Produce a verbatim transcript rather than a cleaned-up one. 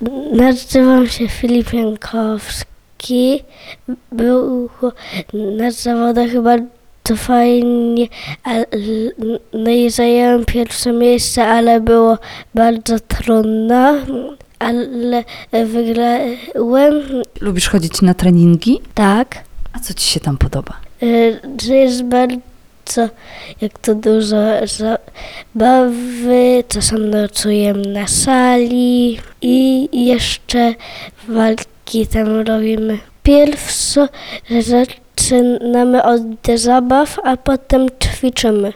Nazywam się Filip Jankowski. Było na zawodach bardzo fajnie, ale no i zająłem pierwsze miejsce, ale było bardzo trudno, ale wygrałem. Lubisz chodzić na treningi? Tak, A co ci się tam podoba? y, że jest bardzo, jak to dużo zabawy, czasem nocujemy na sali i jeszcze walki tam robimy. Pierwsze zaczynamy od zabaw, a potem ćwiczymy.